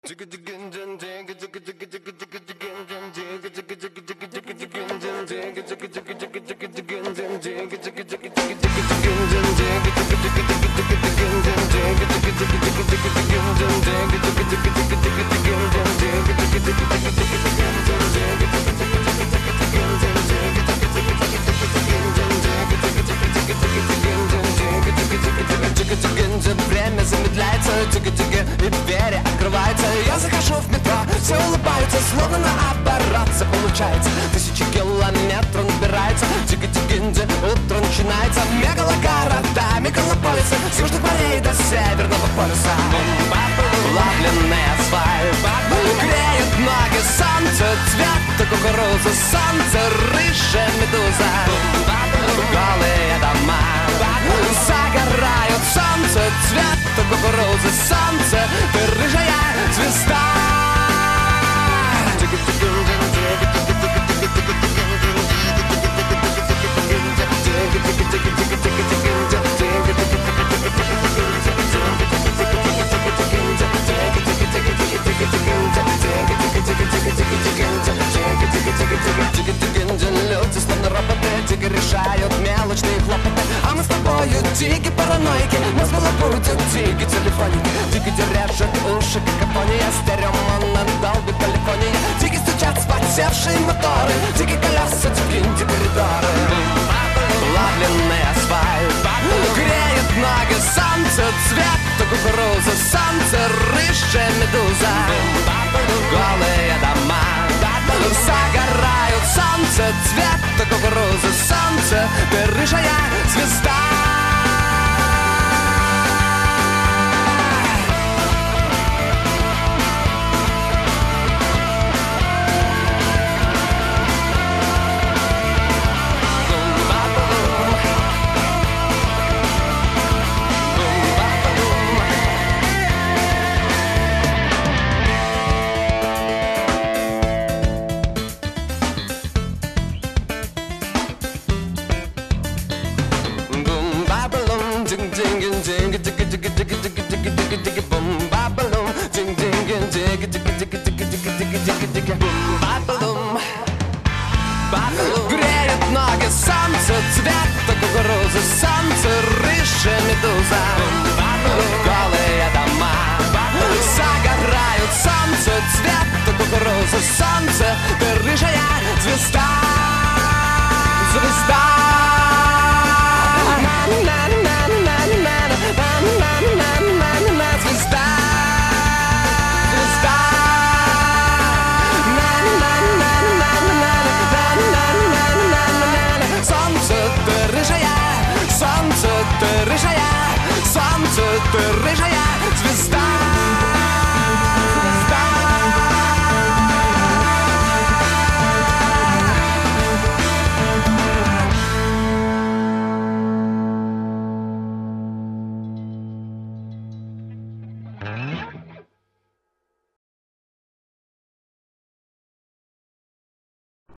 Время замедляется, тига-тига, и двери открываются. Я захожу в метро, все улыбаются, словно наоборот все получается. 1000 километров набирается, тига-тига-инди, утро начинается. Мегалогорода, мегалополисы, с южных морей до северного полюса. Плавленный асфальт греет ноги, солнце, цвет кукурузы, солнце, рыжая медуза. Голые дома загорают, солнце, цвет кукурузы, солнце, ты рыжая звезда. Люди словно роботы, тиги решают мелочные хлопоты. А мы с тобою тиги параноики, нас балабудят тиги телефоники. Тиги режет уши, какофония, стереомона долбит полифония. Тиги стучат спотевшие моторы, тиги колеса, тиги коридоры. Плавленный асфальт греет ноги, солнце, цвет кукурузы, солнце, рыжая медуза. Голые дома загорают, солнце, цвет кукурузы, солнце, ты рыжая звезда. Греет ноги, солнце, цвет кукурузы, солнце, рыжая медуза. Голые дома загорают, солнце, цвет кукурузы, солнце, ты рыжая звезда. Звезда. Ты рыжая, солнце, ты рыжая,